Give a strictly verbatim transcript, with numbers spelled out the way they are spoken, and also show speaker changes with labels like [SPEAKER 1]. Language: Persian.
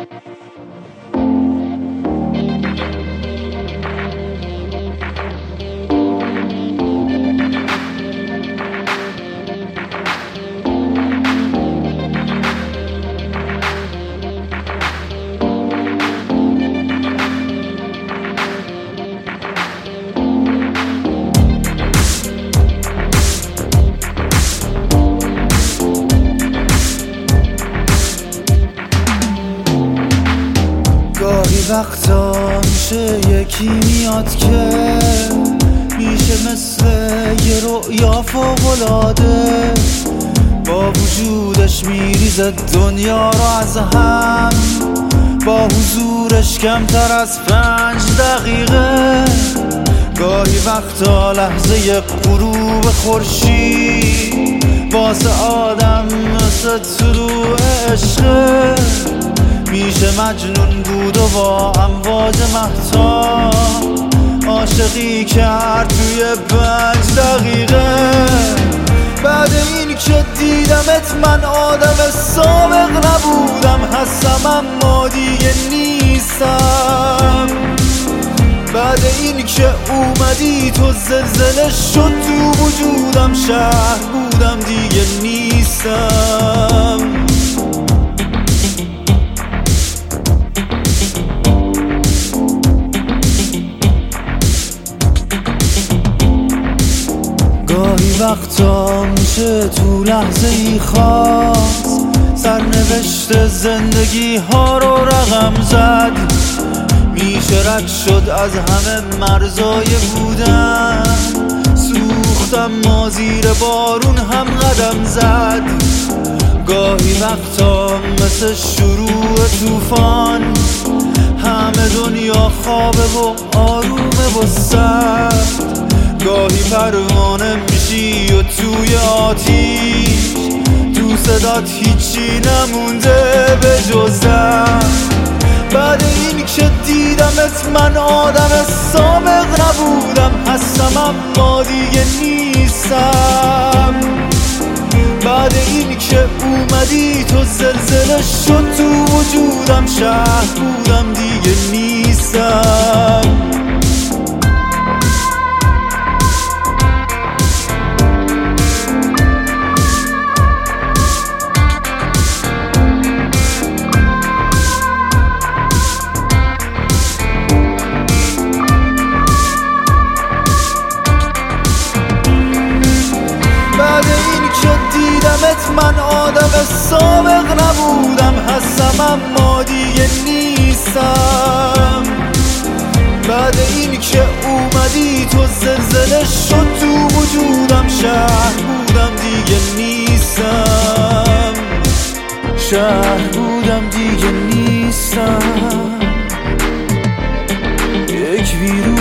[SPEAKER 1] وقتا میشه یکی میاد که میشه مثل یه رؤیا فوق‌العاده، با وجودش میریزه دنیا رو از هم، با حضورش کمتر از پنج دقیقه. گاهی وقتا لحظه غروب خورشید واسه آدم مثل طلوع عشقه، میشه مجنون بود و با امواج مهتاب عاشقی کرد توی پنج دقیقه. بعد این که دیدمت من آدم سابق نبودم، هستم اما دیگه نیستم. بعد این که اومدی تو زلزله شد تو وجودم، شهر بودم دیگه نیستم. گاهی وقتا میشه تو لحظه ای خاص سرنوشت زندگی ها رو رقم زد، میشه رد شد از همه مرزای بودن، سوختم ما زیر بارون هم قدم زد. گاهی وقتا مثل شروع طوفان همه دنیا خوابه و آرومه و سرد، گاهی پروانه میشی و توی آتیش تو صدات هیچی نمونده به جز درد. بعد این که دیدمت من آدم سابق نبودم، هستم اما دیگه نیستم. بعد این که اومدی تو زلزله شد تو وجودم، شهر بودم دیگه نیستم. من آدم سابق نبودم، هستم اما دیگه نیستم. بعد این که اومدی تو زلزله شد تو وجودم، شهر بودم دیگه نیستم. شهر بودم دیگه نیستم. یک ویروس